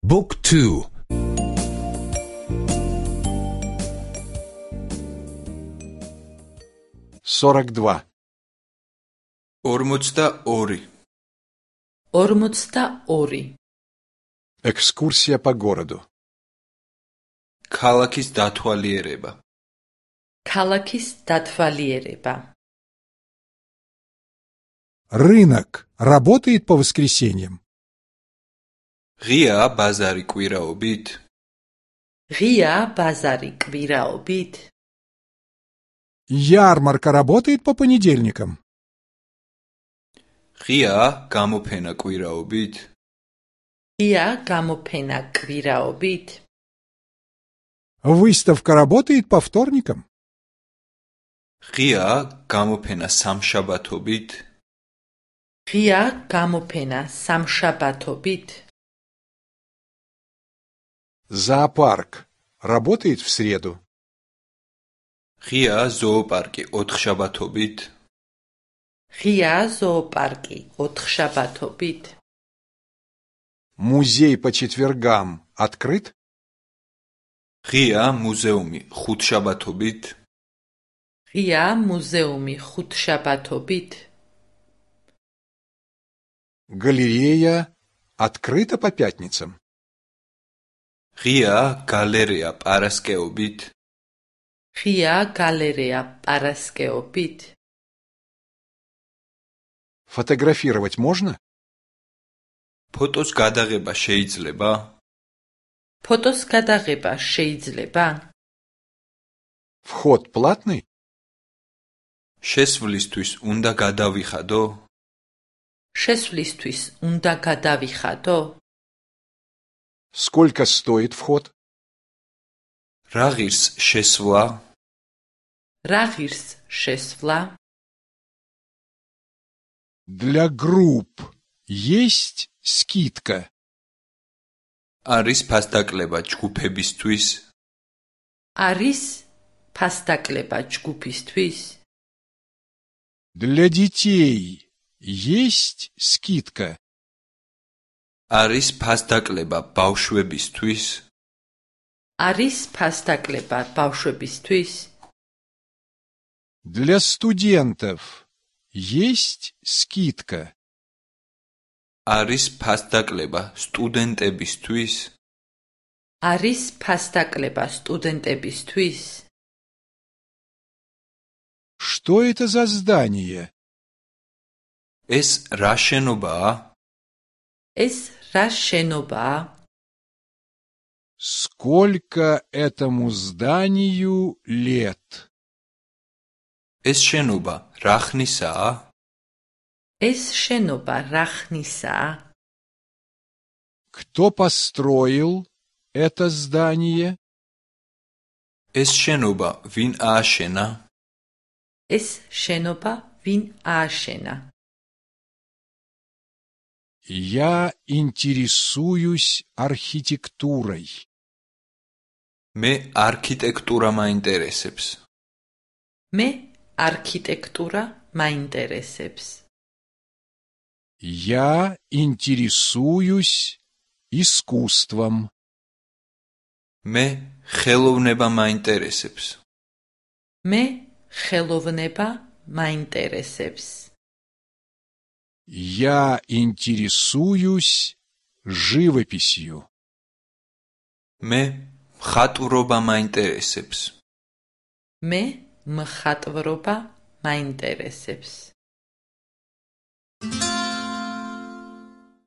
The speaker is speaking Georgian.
Book 2. 42. 42. 42. Экскурсия по городу. ქალაქის დათვალიერება. ქალაქის დათვალიერება. Рынок работает по воскресеньям? ღიაა ბაზარი კვირაობით? ღიაა ბაზარი კვირაობით? Ярмарка работает по понедельникам? ღიაა გამოფენა კვირაობით? ღიაა გამოფენა კვირაობით? Выставка работает по вторникам? ღიაა გამოფენა სამშაბათობით? ღიაა გამოფენა სამშაბათობით? Зоопарк работает в среду? ღიაა ზოოპარკი ოთხშაბათობით? ღიაა ზოოპარკი ოთხშაბათობით? Музей по четвергам открыт? ღიაა მუზეუმი ხუთშაბათობით? ღიაა მუზეუმი ხუთშაბათობით? Галерея открыта по пятницам? ღიაა გალერეა პარასკევობით? ღიაა გალერეა პარასკევობით? Фотографировать можно? ფოტოს გადაღება შეიძლება? ფოტოს გადაღება შეიძლება? Вход платный? შესვლისთვის უნდა გადავიხადო? შესვლისთვის უნდა გადავიხადო? Сколько стоит вход? რა ღირს შესვლა? რა ღირს შესვლა? Для групп есть скидка? არის ფასდაკლება ჯგუფებისთვის? არის ფასდაკლება ჯგუფისთვის? Для детей есть скидка? არის ფასდაკლება ბავშვებისთვის? არის ფასდაკლება ბავშვებისთვის? Для студентов есть скидка? არის ფასდაკლება სტუდენტებისთვის? არის ფასდაკლება სტუდენტებისთვის? Что это за здание? ეს რა შენობაა? ეს რა შენობაა? Сколько этому зданию лет? ეს შენობა რა ხნისაა? ეს შენობა რა ხნისაა? Кто построил это здание? ეს შენობა ვინ ააშენა? ეს შენობა ვინ ააშენა? Я интересуюсь архитектурой. მე არქიტექტურა მაინტერესებს. მე არქიტექტურა მაინტერესებს. Я интересуюсь искусством. მე ხელოვნება მაინტერესებს. მე ხელოვნება მაინტერესებს. Я интересуюсь живописью. მე მხატვრობა მაინტერესებს. მე მხატვრობა მაინტერესებს.